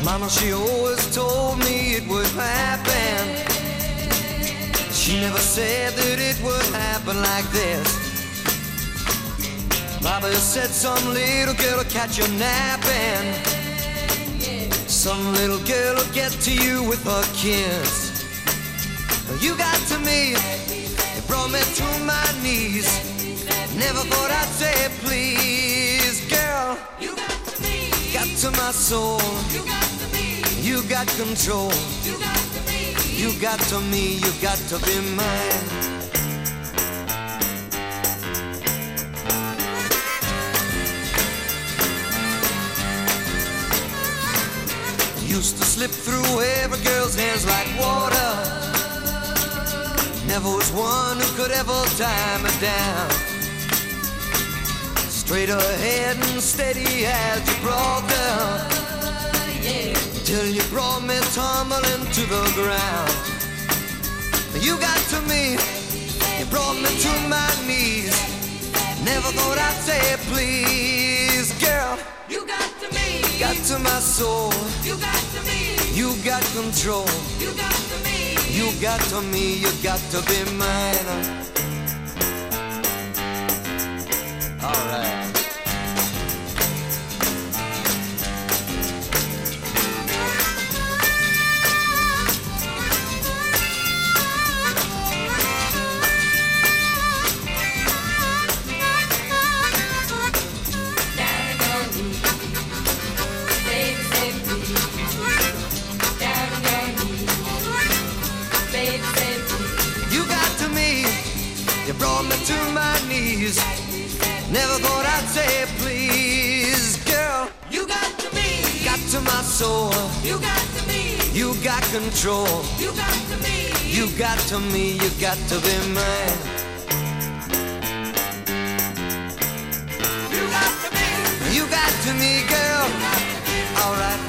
Mama, she always told me it would happen. She never said that it would happen like this. Papa said some little girl will catch you napping. Some little girl will get to you with her kiss. You got to me, it brought me to my knees. Never thought I'd say please, girl. You got to me, got to my soul. You got to me, you got control. You got to me, you got to me, you got to be mine. Used to slip through every girl's hands like water. Never was one who could ever tie me down. Straight ahead and steady as you brought down, till you brought me tumbling to the ground. You got to me, you brought me to my knees. Never thought I'd say please, girl. You got to me, got to my soul. You got to me, you got control. You got to me, you got to me, you got to be mine. All right. You brought me to my knees. Never thought I'd say please, girl. You got to me, got to my soul. You got to me, you got control. You got to me, you got to me, you got to be mine. You got to me, you got to me, girl. All right.